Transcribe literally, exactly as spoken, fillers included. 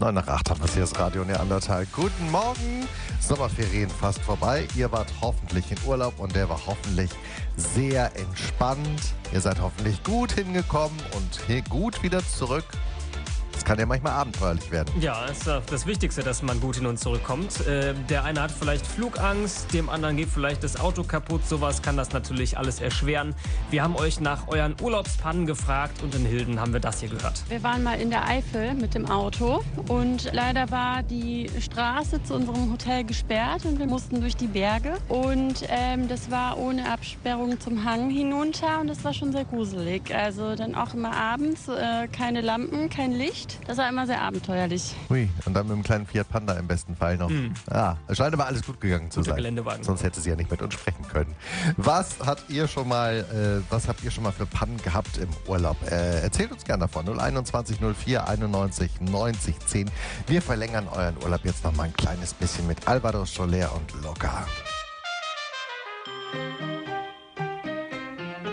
neun nach acht haben wir hier das Radio Neandertal. Guten Morgen, Sommerferien fast vorbei. Ihr wart hoffentlich in Urlaub und der war hoffentlich sehr entspannt. Ihr seid hoffentlich gut hingekommen und hier gut wieder zurück. Das kann ja manchmal abenteuerlich werden. Ja, ist das Wichtigste, dass man gut hin und zurückkommt. Äh, der eine hat vielleicht Flugangst, dem anderen geht vielleicht das Auto kaputt. Sowas kann das natürlich alles erschweren. Wir haben euch nach euren Urlaubspannen gefragt und in Hilden haben wir das hier gehört. Wir waren mal in der Eifel mit dem Auto und leider war die Straße zu unserem Hotel gesperrt und wir mussten durch die Berge. Und ähm, das war ohne Absperrung zum Hang hinunter und das war schon sehr gruselig. Also dann auch immer abends äh, keine Lampen, kein Licht. Das war immer sehr abenteuerlich. Ui, und dann mit einem kleinen Fiat Panda im besten Fall noch. Mhm. Ja, es scheint aber alles gut gegangen zu Guter sein. Geländewagen. Sonst hätte sie ja nicht mit uns sprechen können. Was habt ihr schon mal, äh, was habt ihr schon mal für Pannen gehabt im Urlaub? Äh, erzählt uns gerne davon. null einundzwanzig null vier einundneunzig neunzig zehn. Wir verlängern euren Urlaub jetzt noch mal ein kleines bisschen mit Alvaro Soler und Loca.